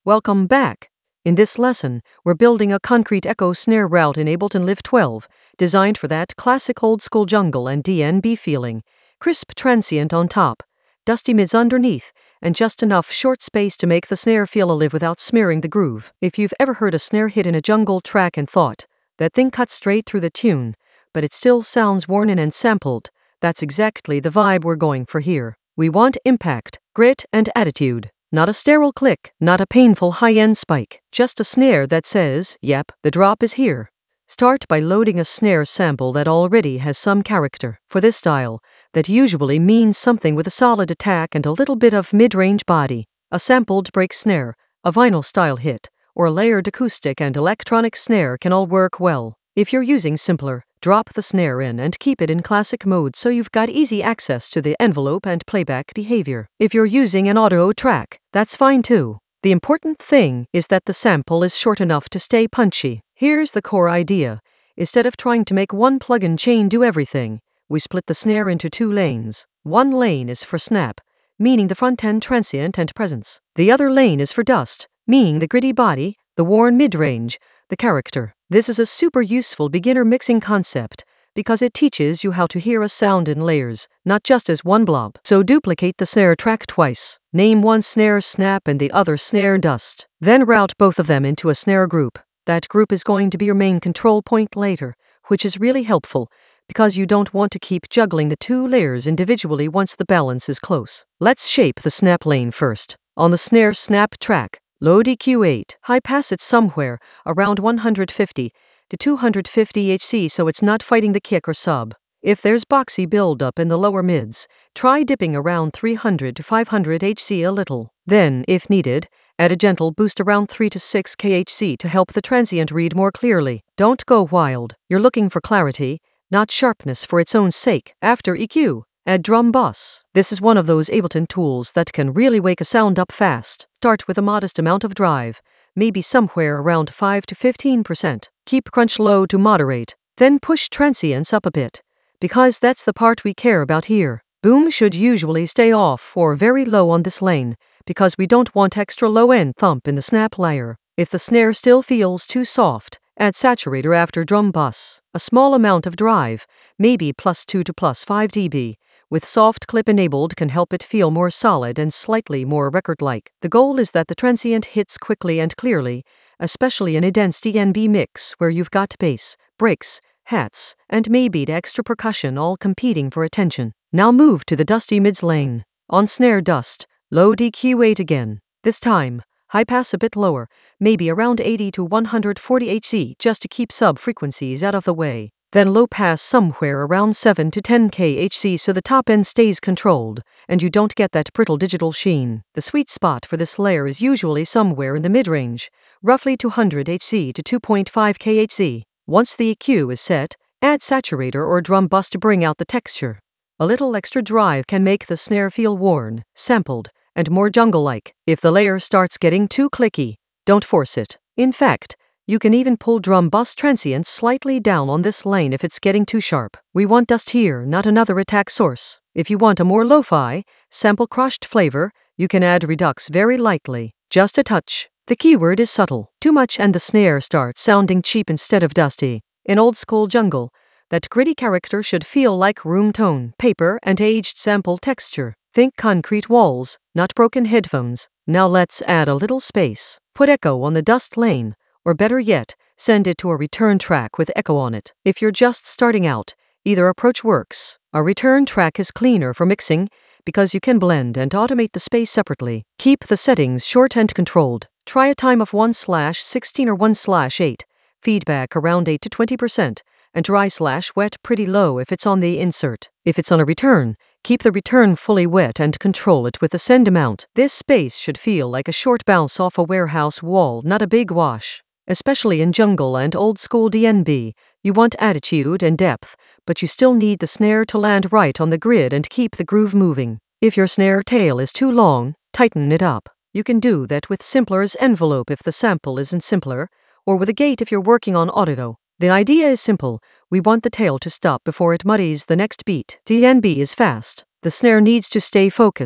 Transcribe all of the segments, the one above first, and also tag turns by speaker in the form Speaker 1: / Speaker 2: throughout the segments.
Speaker 1: Welcome back. In this lesson, we're building a concrete echo snare route in Ableton Live 12, designed for that classic old-school jungle and DnB feeling. Crisp transient on top, dusty mids underneath, and just enough short space to make the snare feel alive without smearing the groove. If you've ever heard a snare hit in a jungle track and thought, that thing cuts straight through the tune, but it still sounds worn in and sampled, that's exactly the vibe we're going for here. We want impact, grit, and attitude. Not a sterile click, not a painful high-end spike, just a snare that says, yep, the drop is here. Start by loading a snare sample that already has some character. For this style, that usually means something with a solid attack and a little bit of mid-range body. A sampled break snare, a vinyl style hit, or a layered acoustic and electronic snare can all work well. If you're using simpler, drop the snare in and keep it in classic mode so you've got easy access to the envelope and playback behavior. If you're using an auto track, that's fine too. The important thing is that the sample is short enough to stay punchy. Here's the core idea. Instead of trying to make one plug-in chain do everything, we split the snare into two lanes. One lane is for snap, meaning the front end transient and presence. The other lane is for dust, meaning the gritty body, the worn mid-range, the character. This is a super useful beginner mixing concept because it teaches you how to hear a sound in layers, not just as one blob. So duplicate the snare track twice. Name one snare snap and the other snare dust. Then route both of them into a snare group. That group is going to be your main control point later, which is really helpful because you don't want to keep juggling the two layers individually once the balance is close. Let's shape the snap lane first. On the snare snap track, load EQ8, high pass it somewhere around 150 to 250 Hz so it's not fighting the kick or sub. If there's boxy buildup in the lower mids, try dipping around 300 to 500 Hz a little. Then, if needed, add a gentle boost around 3 to 6 kHz to help the transient read more clearly. Don't go wild. You're looking for clarity, not sharpness for its own sake. After EQ, add drum bus. This is one of those Ableton tools that can really wake a sound up fast. Start with a modest amount of drive, maybe somewhere around 5 to 15%. Keep crunch low to moderate, then push transients up a bit, because that's the part we care about here. Boom should usually stay off or very low on this lane, because we don't want extra low-end thump in the snap layer. If the snare still feels too soft, add saturator after drum bus. A small amount of drive, maybe +2 to +5 dB, with soft clip enabled can help it feel more solid and slightly more record-like. The goal is that the transient hits quickly and clearly, especially in a dense DnB mix where you've got bass, breaks, hats, and maybe the extra percussion all competing for attention. Now move to the dusty mids lane. On snare dust, load EQ8 again. This time, high pass a bit lower, maybe around 80 to 140 Hz just to keep sub-frequencies out of the way. Then low pass somewhere around 7 to 10 kHz so the top end stays controlled, and you don't get that brittle digital sheen. The sweet spot for this layer is usually somewhere in the mid-range, roughly 200 Hz to 2.5 kHz. Once the EQ is set, add saturator or drum bus to bring out the texture. A little extra drive can make the snare feel worn, sampled, and more jungle-like. If the layer starts getting too clicky, don't force it. In fact, you can even pull drum bus transients slightly down on this lane if it's getting too sharp. We want dust here, not another attack source. If you want a more lo-fi, sample crushed flavor, you can add redux very lightly, just a touch. The keyword is subtle. Too much and the snare starts sounding cheap instead of dusty. In old school jungle, that gritty character should feel like room tone, paper, and aged sample texture. Think concrete walls, not broken headphones. Now let's add a little space. Put echo on the dust lane, or better yet, send it to a return track with echo on it. If you're just starting out, either approach works. A return track is cleaner for mixing because you can blend and automate the space separately. Keep the settings short and controlled. Try a time of 1/16 or 1/8, feedback around 8 to 20%, and dry/wet pretty low if it's on the insert. If it's on a return, keep the return fully wet and control it with the send amount. This space should feel like a short bounce off a warehouse wall, not a big wash. Especially in jungle and old school DnB, you want attitude and depth, but you still need the snare to land right on the grid and keep the groove moving. If your snare tail is too long, tighten it up. You can do that with simpler's envelope if the sample isn't simpler, or with a gate if you're working on audio. The idea is simple. We want the tail to stop before it muddies the next beat. DnB is fast. The snare needs to stay focused,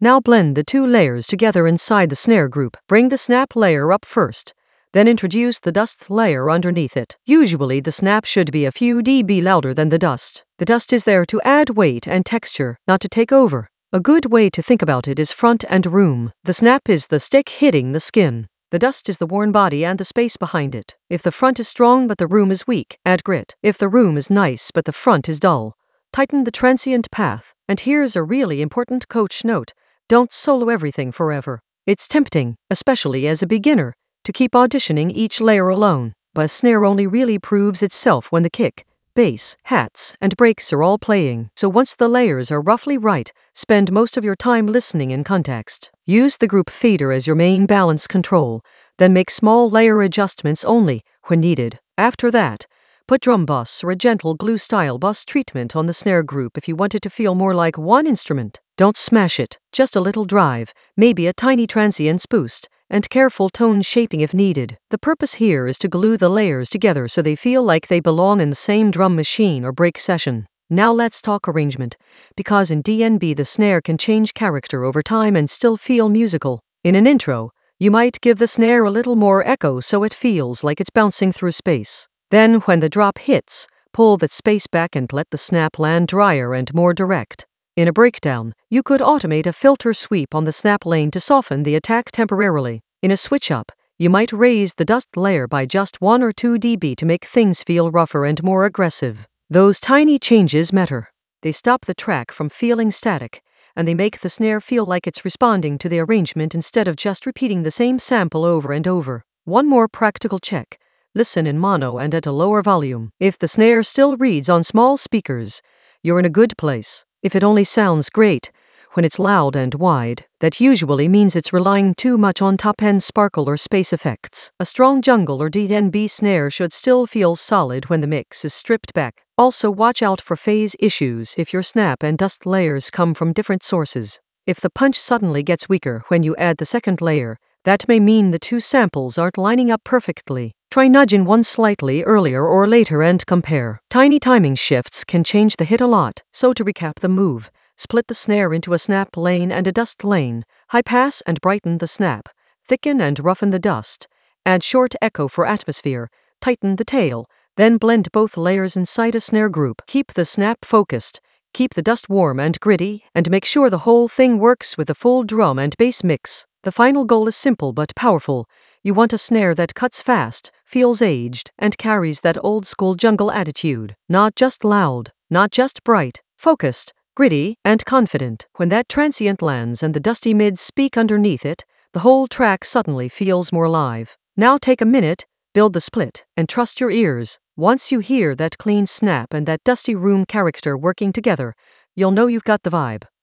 Speaker 1: Now blend the two layers together inside the snare group. Bring the snap layer up first, then introduce the dust layer underneath it. Usually the snap should be a few dB louder than the dust. The dust is there to add weight and texture, not to take over. A good way to think about it is front and room. The snap is the stick hitting the skin. The dust is the worn body and the space behind it. If the front is strong but the room is weak, add grit. If the room is nice but the front is dull, tighten the transient path. And here's a really important coach note: don't solo everything forever. It's tempting, especially as a beginner, to keep auditioning each layer alone, but a snare only really proves itself when the kick, bass, hats, and breaks are all playing. So once the layers are roughly right, spend most of your time listening in context. Use the group fader as your main balance control, then make small layer adjustments only when needed. After that, put drum bus or a gentle glue-style bus treatment on the snare group if you want it to feel more like one instrument. Don't smash it, just a little drive, maybe a tiny transients boost, and careful tone shaping if needed. The purpose here is to glue the layers together so they feel like they belong in the same drum machine or break session. Now let's talk arrangement, because in DnB the snare can change character over time and still feel musical. In an intro, you might give the snare a little more echo so it feels like it's bouncing through space. Then when the drop hits, pull that space back and let the snap land drier and more direct. In a breakdown, you could automate a filter sweep on the snap lane to soften the attack temporarily. In a switch-up, you might raise the dust layer by just 1 or 2 dB to make things feel rougher and more aggressive. Those tiny changes matter. They stop the track from feeling static, and they make the snare feel like it's responding to the arrangement instead of just repeating the same sample over and over. One more practical check: listen in mono and at a lower volume. If the snare still reads on small speakers, you're in a good place. If it only sounds great when it's loud and wide, that usually means it's relying too much on top-end sparkle or space effects. A strong jungle or DnB snare should still feel solid when the mix is stripped back. Also watch out for phase issues if your snap and dust layers come from different sources. If the punch suddenly gets weaker when you add the second layer, that may mean the two samples aren't lining up perfectly. Try nudging one slightly earlier or later and compare. Tiny timing shifts can change the hit a lot. So to recap the move: split the snare into a snap lane and a dust lane, high pass and brighten the snap, thicken and roughen the dust, add short echo for atmosphere, tighten the tail, then blend both layers inside a snare group. Keep the snap focused, keep the dust warm and gritty, and make sure the whole thing works with a full drum and bass mix. The final goal is simple but powerful. You want a snare that cuts fast, feels aged, and carries that old-school jungle attitude. Not just loud, not just bright, focused, gritty, and confident. When that transient lands and the dusty mids speak underneath it, the whole track suddenly feels more alive. Now take a minute, build the split, and trust your ears. Once you hear that clean snap and that dusty room character working together, you'll know you've got the vibe.